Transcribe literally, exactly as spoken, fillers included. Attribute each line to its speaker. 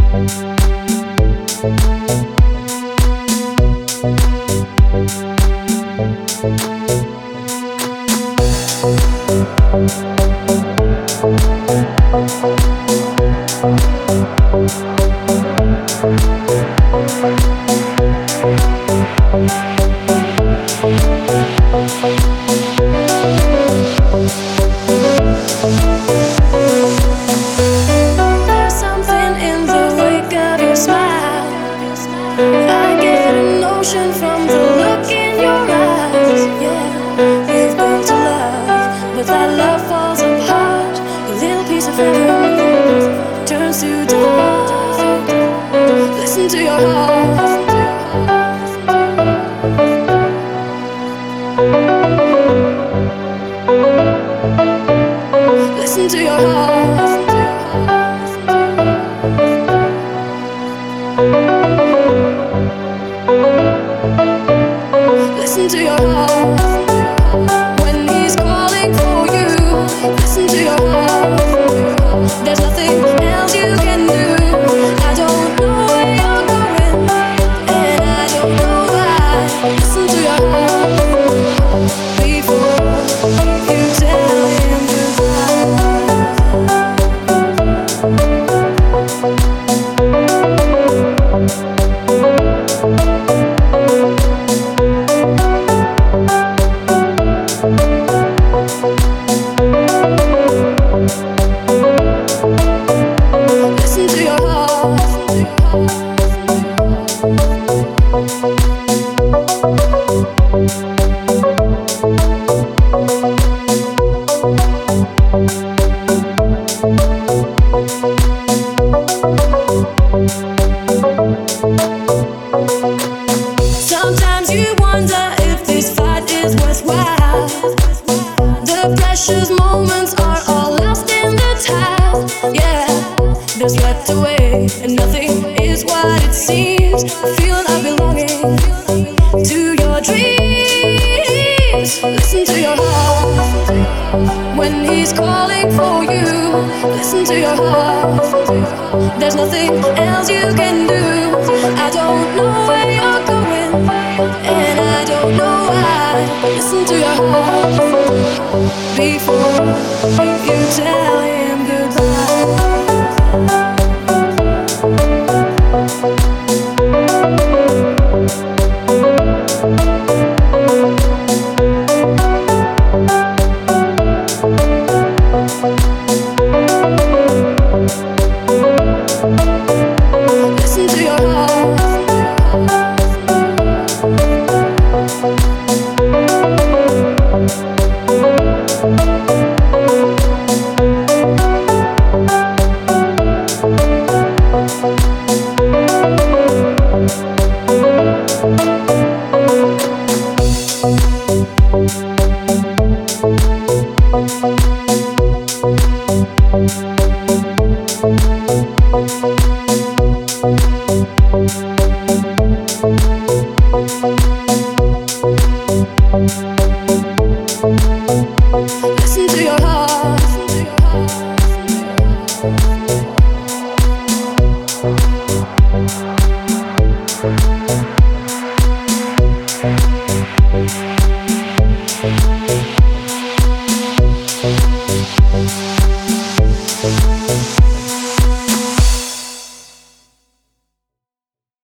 Speaker 1: From the look in your eyes, yeah, you've built a love, but that love falls apart. A little piece of heaven turns to dust. Listen to your heart. Listen to your heart. Listen to your heart when he's calling for you. Listen to your heart. There's nothing else you can do. I don't know where you're going, and I don't know why. Listen to your heart before you tell him goodbye. Listen to your heart. Sometimes you wonder if this fight is worthwhile. The precious moments are all lost in the tide. Yeah, they're swept away, and nothing is what it seems. The feeling of belonging to your dreams. Listen to your heart when he's calling for you. Listen to your heart. There's nothing else you can do. I don't know where you're going, and I don't know why. Listen to your heart before you tell him.